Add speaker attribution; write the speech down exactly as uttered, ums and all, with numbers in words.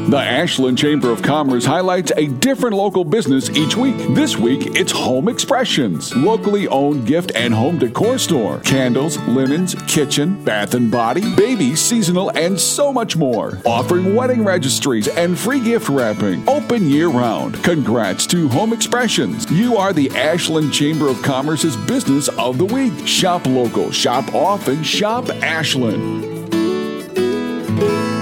Speaker 1: The Ashland Chamber of Commerce highlights a different local business each week. This week, it's Home Expressions, locally owned gift and home decor store. Candles, linens, kitchen, bath and body, baby, seasonal, and so much more. Offering wedding registries and free gift wrapping. Open year-round. Congrats to Home Expressions. You are the Ashland Chamber of Commerce's Business of the Week. Shop local, shop often, shop Ashland.